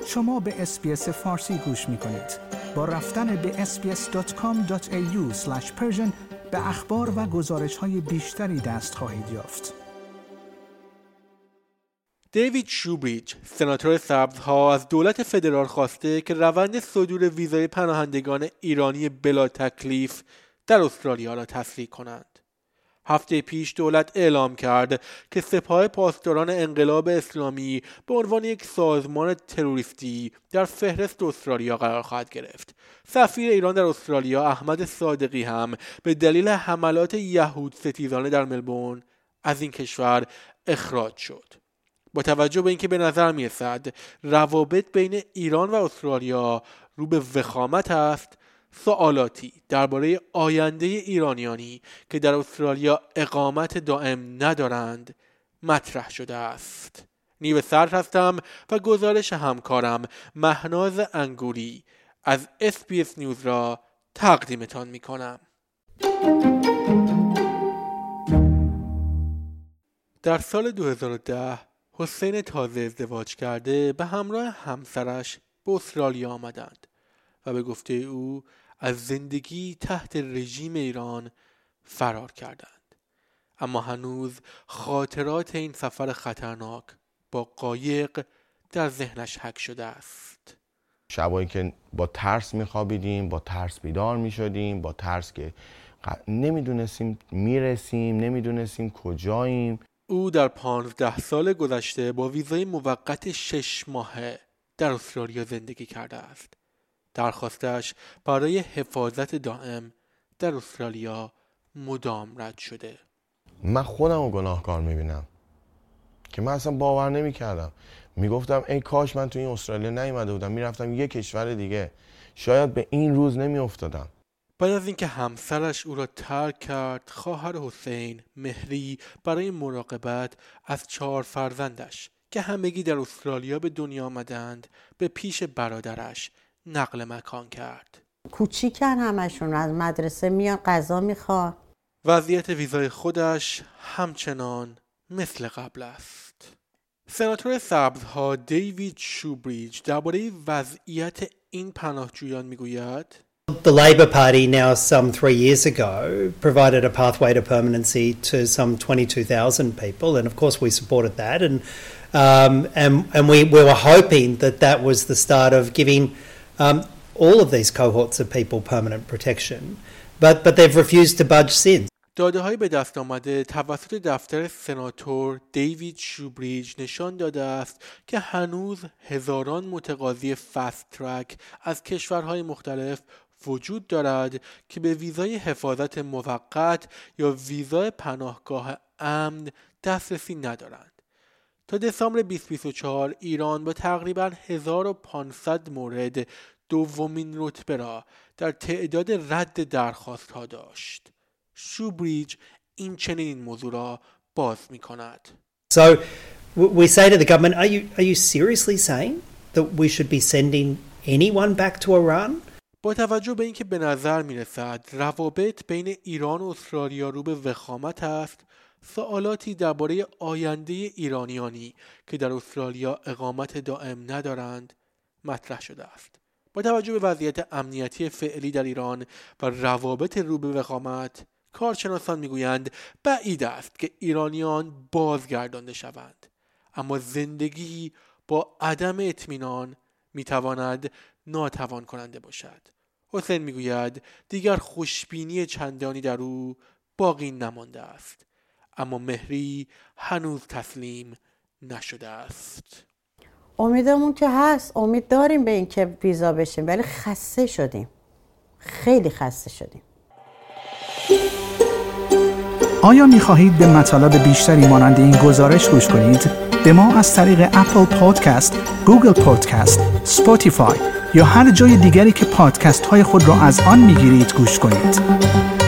شما به اس‌بی‌اس فارسی گوش می‌کنید. با رفتن به sbs.com.au/persian به اخبار و گزارش‌های بیشتری دست خواهید یافت. دیوید شوبریج، سناتور سبزها، از دولت فدرال خواسته که روند صدور ویزای پناهندگان ایرانی بلا تکلیف در استرالیا را تسریع کنند. هفته پیش دولت اعلام کرد که سپاه پاسداران انقلاب اسلامی به عنوان یک سازمان تروریستی در فهرست استرالیا قرار خواهد گرفت. سفیر ایران در استرالیا احمد صادقی هم به دلیل حملات یهود ستیزانه در ملبورن از این کشور اخراج شد. با توجه به اینکه به نظر می‌رسد روابط بین ایران و استرالیا رو به وخامت است، سوالاتی درباره آینده ایرانیانی که در استرالیا اقامت دائم ندارند مطرح شده است. نیو سرد هستم و گزارش همکارم مهناز انگوری از SBS نیوز را تقدیمتان می کنم. در سال 2010 حسین تازه ازدواج کرده به همراه همسرش به استرالیا آمدند و به گفته او از زندگی تحت رژیم ایران فرار کردند. اما هنوز خاطرات این سفر خطرناک با قایق در ذهنش حک شده است. شبایی که با ترس میخوابیدیم، با ترس بیدار میشدیم، با ترس که نمیدونستیم میرسیم، نمیدونستیم کجاییم. او در 15 سال گذشته با ویزای موقت 6 ماهه در استرالیا زندگی کرده است. درخواستش برای حفاظت دائم در استرالیا مدام رد شده. من خودم رو گناهکار میبینم که من اصلا باور نمیکردم. میگفتم ای کاش من تو این استرالیا نیومده بودم، میرفتم یک کشور دیگه، شاید به این روز نمیافتادم. بعد از اینکه همسرش او را ترک کرد، خواهر حسین، مهری، برای مراقبت از 4 فرزندش که همگی در استرالیا به دنیا آمدند به پیش برادرش نقل مکان کرد. کوچیکن همشون، از مدرسه میان غذا میخوان. وضعیت ویزای خودش همچنان مثل قبل است. سناتور سبزها دیوید شوبریج درباره وضعیت این پناهجویان میگوید: The Labor Party now some 3 years ago provided a pathway to permanency to some 22,000 people, and of course we supported that, and we were hoping that was the start of giving all of these cohorts of people permanent protection, but they've refused to budge since. داده‌های به دست آمده توسط دفتر سناتور دیوید شوبریج نشان داده است که هنوز هزاران متقاضی فست ترک از کشورهای مختلف وجود دارد که به ویزای حفاظت موقت یا ویزای پناهگاه امن دسترسی ندارند. تا دسامبر 2024 ایران با تقریباً 1500 مورد دومین رتبه را در تعداد رد درخواست ها داشت. شوبریج این چنین موضوع را باز می کند. So we say to the government, are you seriously saying that we should be sending anyone back to Iran? با توجه به اینکه به نظر می رسد روابط بین ایران و استرالیا رو به وخامت است، سوالاتی درباره آینده ایرانیانی که در استرالیا اقامت دائم ندارند مطرح شده است. با توجه به وضعیت امنیتی فعلی در ایران و روابط رو به وخامت، کارشناسان میگویند بعید است که ایرانیان بازگردانده شوند، اما زندگی با عدم اطمینان میتواند ناتوان کننده باشد. حسین میگوید دیگر خوشبینی چندانی در او باقی نمانده است، اما مهری هنوز تسلیم نشده است. امیدمون که هست، امید داریم به این که ویزا بشیم، ولی خسته شدیم، خیلی خسته شدیم. آیا می‌خواهید به مطالب بیشتری مانند این گزارش گوش کنید؟ به ما از طریق اپل پادکست، گوگل پادکست، اسپاتیفای یا هر جای دیگری که پادکست های خود را از آن می‌گیرید گوش کنید.